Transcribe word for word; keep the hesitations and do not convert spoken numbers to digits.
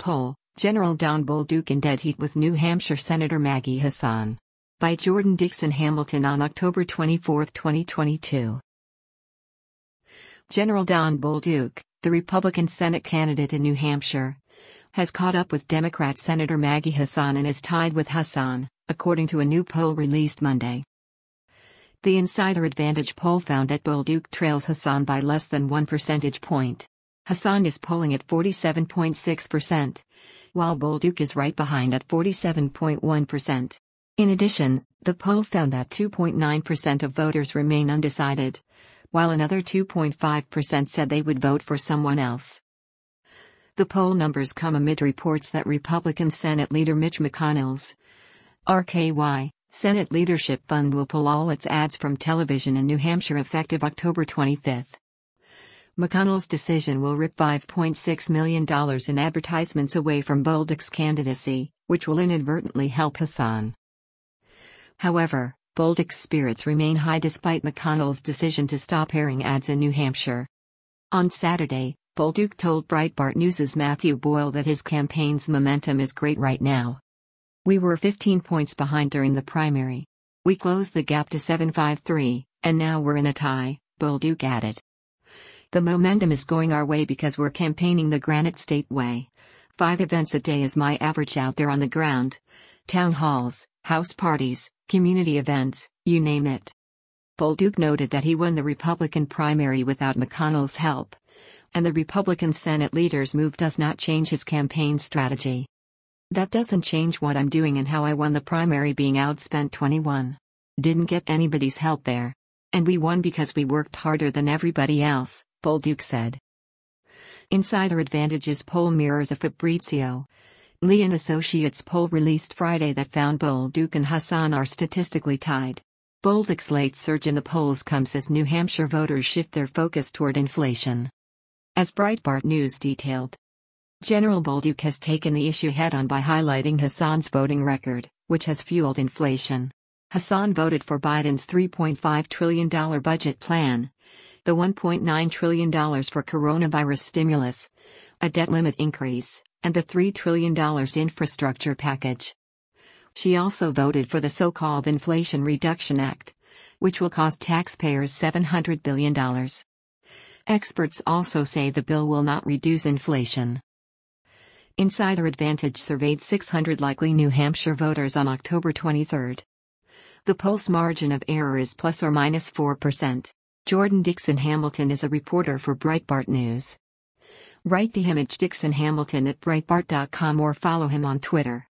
poll, General Don Bolduc in dead heat with New Hampshire Senator Maggie Hassan. By Jordan Dixon Hamilton on October twenty-fourth, twenty twenty-two. General Don Bolduc, the Republican Senate candidate in New Hampshire, has caught up with Democrat Senator Maggie Hassan and is tied with Hassan, according to a new poll released Monday. The Insider Advantage poll found that Bolduc trails Hassan by less than one percentage point. Hassan is polling at forty-seven point six percent, while Bolduc is right behind at forty-seven point one percent. In addition, the poll found that two point nine percent of voters remain undecided, while another two point five percent said they would vote for someone else. The poll numbers come amid reports that Republican Senate leader Mitch McConnell's R K Y, Senate Leadership Fund, will pull all its ads from television in New Hampshire effective October twenty-fifth. McConnell's decision will rip five point six million dollars in advertisements away from Bolduc's candidacy, which will inadvertently help Hassan. However, Bolduc's spirits remain high despite McConnell's decision to stop airing ads in New Hampshire. On Saturday, Bolduc told Breitbart News' Matthew Boyle that his campaign's momentum is great right now. "We were fifteen points behind during the primary. We closed the gap to seven five three, and now we're in a tie," Bolduc added. "The momentum is going our way because we're campaigning the Granite State way. Five events a day is my average out there on the ground. Town halls, house parties, community events, you name it." Bolduc noted that he won the Republican primary without McConnell's help, and the Republican Senate leader's move does not change his campaign strategy. "That doesn't change what I'm doing and how I won the primary, being outspent twenty-one. Didn't get anybody's help there. And we won because we worked harder than everybody else," Bolduc said. Insider Advantage's poll mirrors a Fabrizio Lee and Associates poll released Friday that found Bolduc and Hassan are statistically tied. Bolduc's late surge in the polls comes as New Hampshire voters shift their focus toward inflation. As Breitbart News detailed, General Bolduc has taken the issue head-on by highlighting Hassan's voting record, which has fueled inflation. Hassan voted for Biden's three point five trillion dollars budget plan, the one point nine trillion dollars for coronavirus stimulus, a debt limit increase, and the three trillion dollars infrastructure package. She also voted for the so-called Inflation Reduction Act, which will cost taxpayers seven hundred billion dollars. Experts also say the bill will not reduce inflation. Insider Advantage surveyed six hundred likely New Hampshire voters on October twenty-third. The poll's margin of error is plus or minus four percent. Jordan Dixon Hamilton is a reporter for Breitbart News. Write the image Dixon Hamilton at Breitbart dot com or follow him on Twitter.